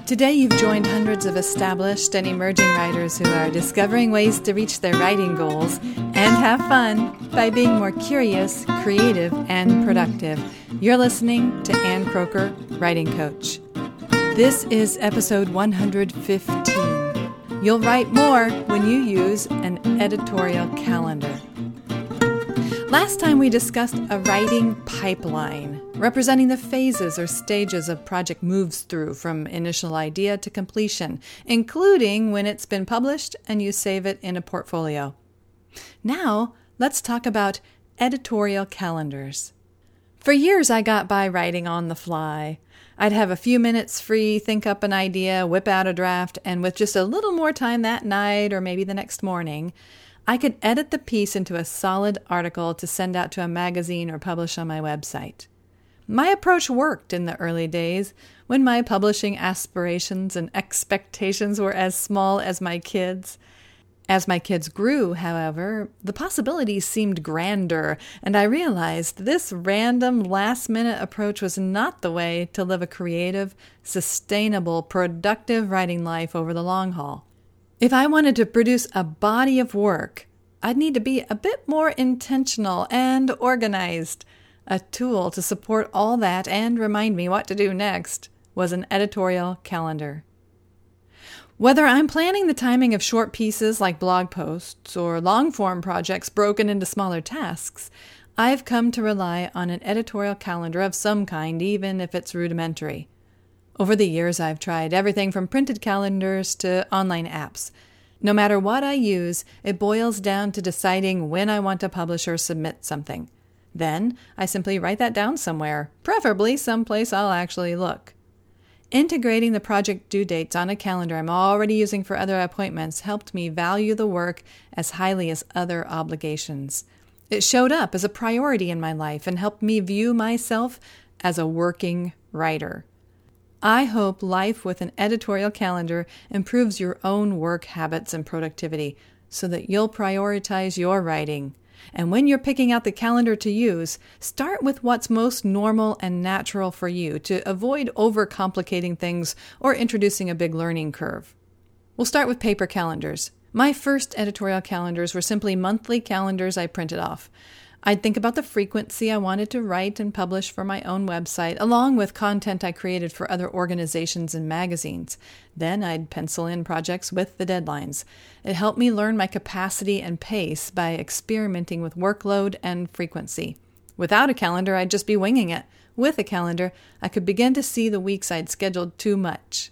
Today you've joined hundreds of established and emerging writers who are discovering ways to reach their writing goals and have fun by being more curious, creative, and productive. You're listening to Ann Croker, Writing Coach. This is episode 115. You'll write more when you use an editorial calendar. Last time we discussed a writing pipeline, representing the phases or stages a project moves through from initial idea to completion, including when it's been published and you save it in a portfolio. Now, let's talk about editorial calendars. For years, I got by writing on the fly. I'd have a few minutes free, think up an idea, whip out a draft, and with just a little more time that night or maybe the next morning, I could edit the piece into a solid article to send out to a magazine or publish on my website. My approach worked in the early days when my publishing aspirations and expectations were as small as my kids'. As my kids grew, however, the possibilities seemed grander, and I realized this random, last-minute approach was not the way to live a creative, sustainable, productive writing life over the long haul. If I wanted to produce a body of work, I'd need to be a bit more intentional and organized. A tool to support all that and remind me what to do next was an editorial calendar. Whether I'm planning the timing of short pieces like blog posts or long-form projects broken into smaller tasks, I've come to rely on an editorial calendar of some kind, even if it's rudimentary. Over the years, I've tried everything from printed calendars to online apps. No matter what I use, it boils down to deciding when I want to publish or submit something. Then, I simply write that down somewhere, preferably someplace I'll actually look. Integrating the project due dates on a calendar I'm already using for other appointments helped me value the work as highly as other obligations. It showed up as a priority in my life and helped me view myself as a working writer. I hope life with an editorial calendar improves your own work habits and productivity so that you'll prioritize your writing. And when you're picking out the calendar to use, start with what's most normal and natural for you to avoid overcomplicating things or introducing a big learning curve. We'll start with paper calendars. My first editorial calendars were simply monthly calendars I printed off. I'd think about the frequency I wanted to write and publish for my own website, along with content I created for other organizations and magazines. Then I'd pencil in projects with the deadlines. It helped me learn my capacity and pace by experimenting with workload and frequency. Without a calendar, I'd just be winging it. With a calendar, I could begin to see the weeks I'd scheduled too much.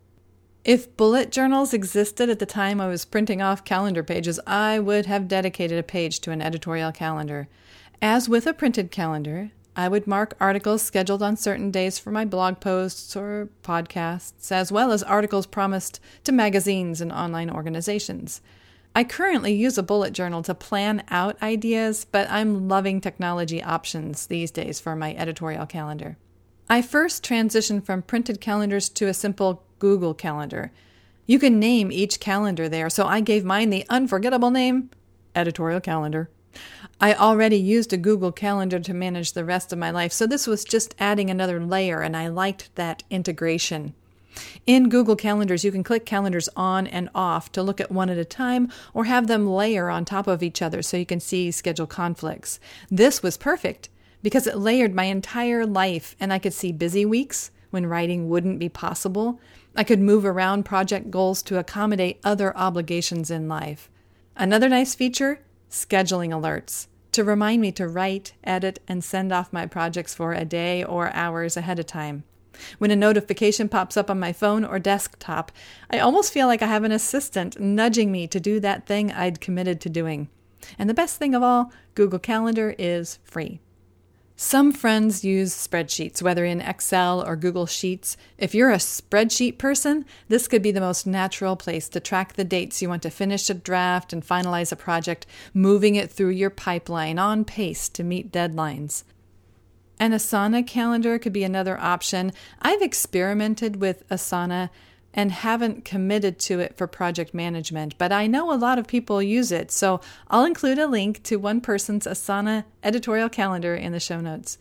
If bullet journals existed at the time I was printing off calendar pages, I would have dedicated a page to an editorial calendar. As with a printed calendar, I would mark articles scheduled on certain days for my blog posts or podcasts, as well as articles promised to magazines and online organizations. I currently use a bullet journal to plan out ideas, but I'm loving technology options these days for my editorial calendar. I first transitioned from printed calendars to a simple Google Calendar. You can name each calendar there, so I gave mine the unforgettable name, Editorial Calendar. I already used a Google Calendar to manage the rest of my life, so this was just adding another layer, and I liked that integration. In Google Calendars, you can click calendars on and off to look at one at a time or have them layer on top of each other so you can see schedule conflicts. This was perfect because it layered my entire life, and I could see busy weeks when writing wouldn't be possible. I could move around project goals to accommodate other obligations in life. Another nice feature, scheduling alerts, to remind me to write, edit, and send off my projects for a day or hours ahead of time. When a notification pops up on my phone or desktop, I almost feel like I have an assistant nudging me to do that thing I'd committed to doing. And the best thing of all, Google Calendar is free. Some friends use spreadsheets, whether in Excel or Google Sheets. If you're a spreadsheet person, this could be the most natural place to track the dates you want to finish a draft and finalize a project, moving it through your pipeline on pace to meet deadlines. An Asana calendar could be another option. I've experimented with Asana and haven't committed to it for project management, but I know a lot of people use it, so I'll include a link to one person's Asana editorial calendar in the show notes.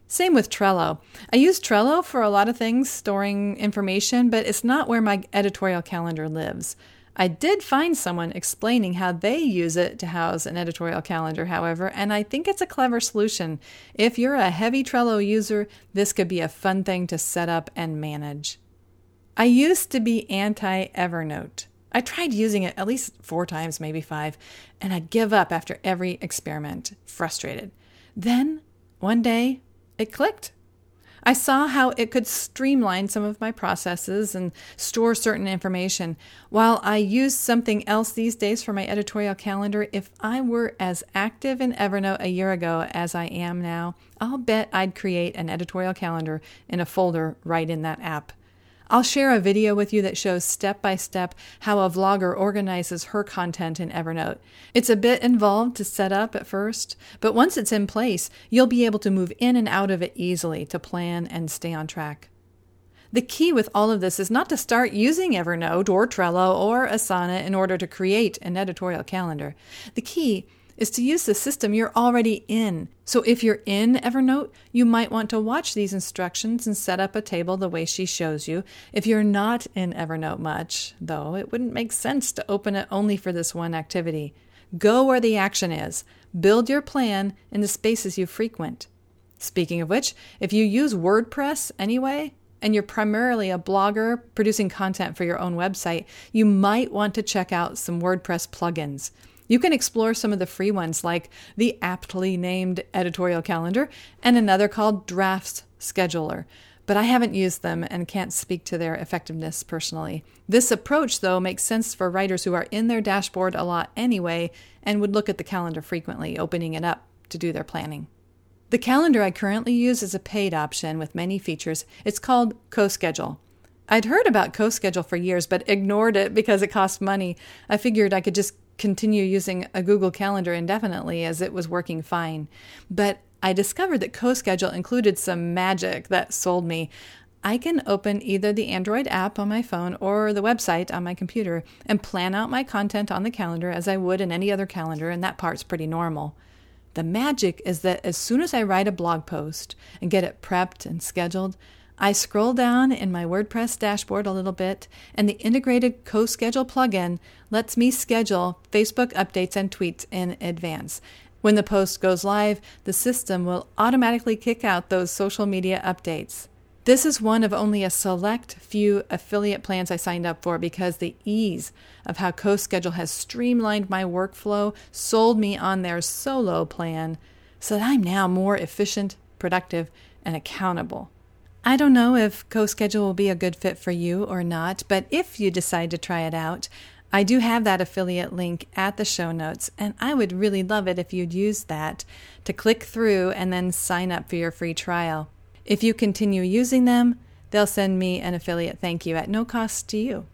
Same with Trello. I use Trello for a lot of things, storing information, but it's not where my editorial calendar lives. I did find someone explaining how they use it to house an editorial calendar, however, and I think it's a clever solution. If you're a heavy Trello user, this could be a fun thing to set up and manage. I used to be anti-Evernote. I tried using it at least 4 times, maybe 5, and I'd give up after every experiment, frustrated. Then, one day, it clicked. I saw how it could streamline some of my processes and store certain information. While I use something else these days for my editorial calendar, if I were as active in Evernote a year ago as I am now, I'll bet I'd create an editorial calendar in a folder right in that app. I'll share a video with you that shows step by step how a vlogger organizes her content in Evernote. It's a bit involved to set up at first, but once it's in place, you'll be able to move in and out of it easily to plan and stay on track. The key with all of this is not to start using Evernote or Trello or Asana in order to create an editorial calendar. The key is to use the system you're already in. So if you're in Evernote, you might want to watch these instructions and set up a table the way she shows you. If you're not in Evernote much, though, it wouldn't make sense to open it only for this one activity. Go where the action is. Build your plan in the spaces you frequent. Speaking of which, if you use WordPress anyway, and you're primarily a blogger producing content for your own website, you might want to check out some WordPress plugins. You can explore some of the free ones like the aptly named Editorial Calendar and another called Drafts Scheduler, but I haven't used them and can't speak to their effectiveness personally. This approach, though, makes sense for writers who are in their dashboard a lot anyway and would look at the calendar frequently, opening it up to do their planning. The calendar I currently use is a paid option with many features. It's called CoSchedule. I'd heard about CoSchedule for years, but ignored it because it cost money. I figured I could just continue using a Google Calendar indefinitely as it was working fine. But I discovered that CoSchedule included some magic that sold me. I can open either the Android app on my phone or the website on my computer and plan out my content on the calendar as I would in any other calendar, and that part's pretty normal. The magic is that as soon as I write a blog post and get it prepped and scheduled, I scroll down in my WordPress dashboard a little bit, and the integrated CoSchedule plugin lets me schedule Facebook updates and tweets in advance. When the post goes live, the system will automatically kick out those social media updates. This is one of only a select few affiliate plans I signed up for because the ease of how CoSchedule has streamlined my workflow sold me on their solo plan so that I'm now more efficient, productive, and accountable. I don't know if CoSchedule will be a good fit for you or not, but if you decide to try it out, I do have that affiliate link at the show notes, and I would really love it if you'd use that to click through and then sign up for your free trial. If you continue using them, they'll send me an affiliate thank you at no cost to you.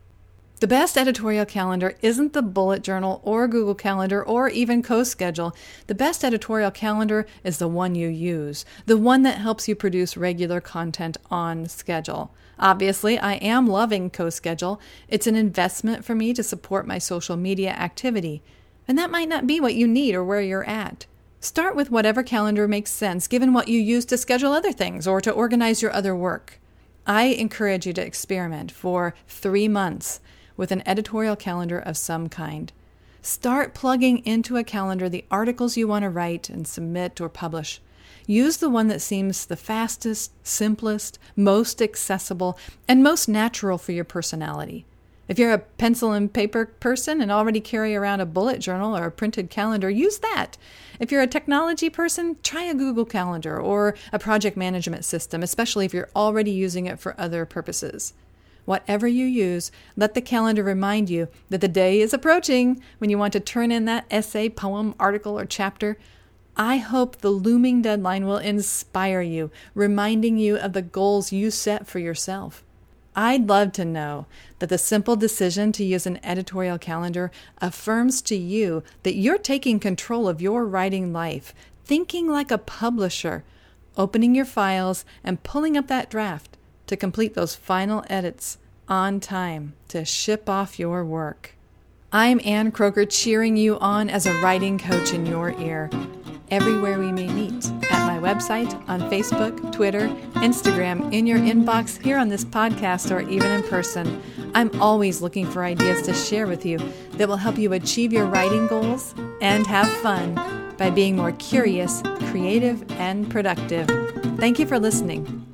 The best editorial calendar isn't the bullet journal or Google Calendar or even CoSchedule. The best editorial calendar is the one you use, the one that helps you produce regular content on schedule. Obviously, I am loving CoSchedule. It's an investment for me to support my social media activity, and that might not be what you need or where you're at. Start with whatever calendar makes sense given what you use to schedule other things or to organize your other work. I encourage you to experiment for 3 months with an editorial calendar of some kind. Start plugging into a calendar the articles you want to write and submit or publish. Use the one that seems the fastest, simplest, most accessible, and most natural for your personality. If you're a pencil and paper person and already carry around a bullet journal or a printed calendar, use that. If you're a technology person, try a Google Calendar or a project management system, especially if you're already using it for other purposes. Whatever you use, let the calendar remind you that the day is approaching when you want to turn in that essay, poem, article, or chapter. I hope the looming deadline will inspire you, reminding you of the goals you set for yourself. I'd love to know that the simple decision to use an editorial calendar affirms to you that you're taking control of your writing life, thinking like a publisher, opening your files and pulling up that draft to complete those final edits on time to ship off your work. I'm Ann Kroger, cheering you on as a writing coach in your ear, everywhere we may meet at my my website, on Facebook, Twitter, Instagram, in your inbox, here on this podcast, or even in person. I'm always looking for ideas to share with you that will help you achieve your writing goals and have fun by being more curious, creative, and productive. Thank you for listening.